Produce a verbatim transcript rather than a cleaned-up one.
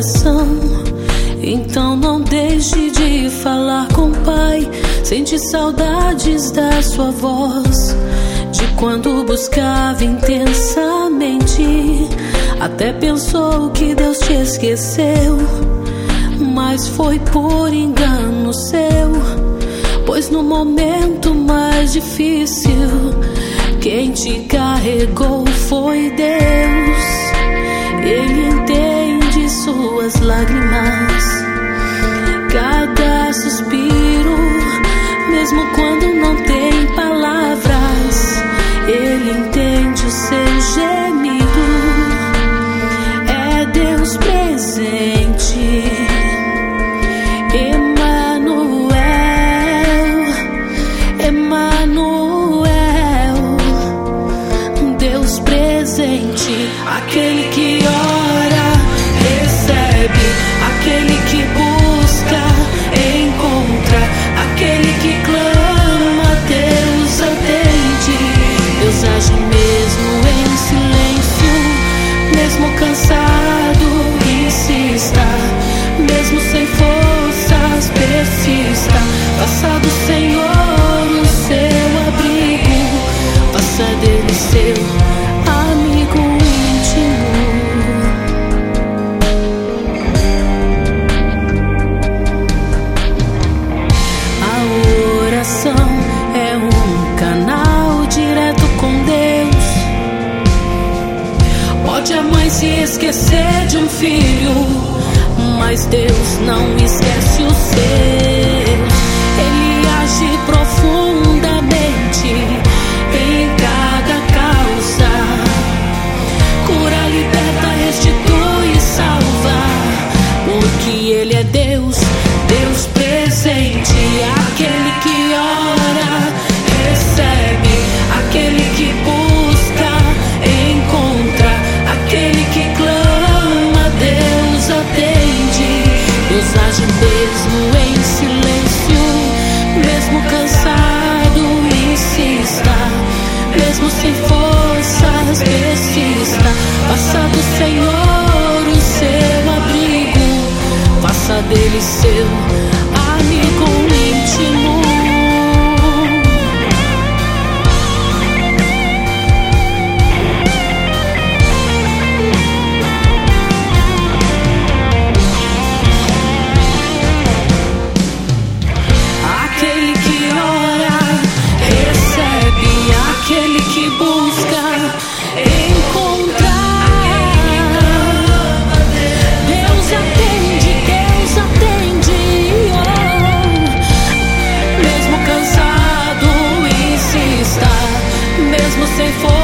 oração. Então não deixe de falar com o Pai. Sente saudades da sua voz, de quando buscava intensamente. Até pensou que Deus te esqueceu, mas foi por engano seu. Pois no momento mais difícil, quem te carregou foi Deus. Ele entende suas lágrimas, cada suspiro, mesmo quando não tem palavras. Ele entende o seu gemido. É Deus presente, Emanuel, Emanuel, Deus presente. Aquele que ora, recebe. Aquele que busca, encontra. Aquele que clama, Deus atende. Deus age mesmo em silêncio, mesmo cansado, insista. Mesmo sem forças, persista. Faça do Senhor o seu abrigo, faça dele seu amigo íntimo. A oração é um canal direto com Deus. Pode a mãe se esquecer de um filho, mas Deus não esquece os seus. Ele age profundamente em cada causa, cura, liberta, restitui e salva. Porque Ele é Deus, Deus presente. Aquele que ora, recebe. Aquele que busca, encontra. Aquele que clama, Deus atende. Deus age mesmo em silêncio, mesmo cansado, insista. Mesmo sem forças, persista. Faça do Senhor o seu abrigo, faça dele seu amigo íntimo. Aquele que busca, encontra. Deus atende, Deus atende. Oh. Mesmo cansado, insista. Mesmo sem força,